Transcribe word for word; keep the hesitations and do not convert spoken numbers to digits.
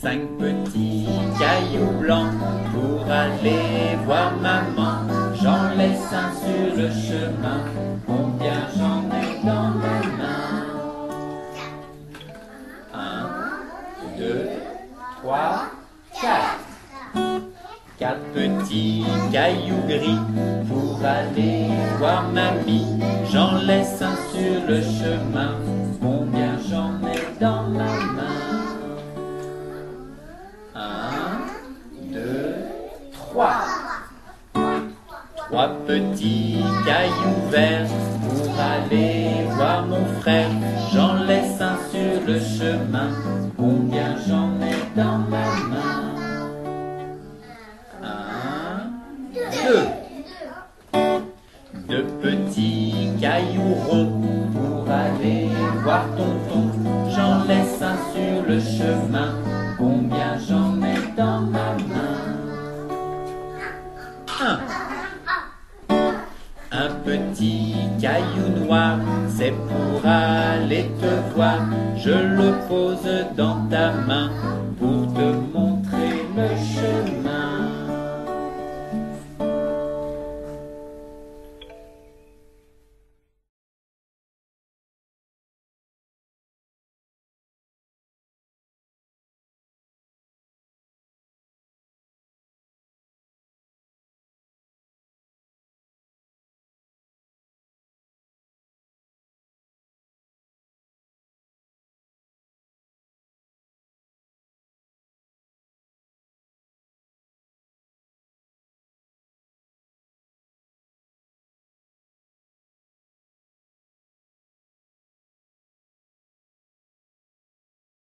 Cinq petits cailloux blancs pour aller voir maman. J'en laisse un sur le chemin, combien j'en ai dans ma main? Un, deux, trois, quatre. Quatre petits cailloux gris pour aller voir mamie. J'en laisse un sur le chemin, combien j'en ai dans ma main? Un, deux, trois. Trois petits cailloux verts pour aller voir mon frère. J'en laisse un sur le chemin, combien j'en ai dans ma main? Un, deux. Deux petits cailloux ronds pour aller voir tonton. J'en laisse un sur le chemin, combien j'en ai dans ma main? Un. Un petit caillou noir, c'est pour aller te voir. Je le pose dans ta main pour te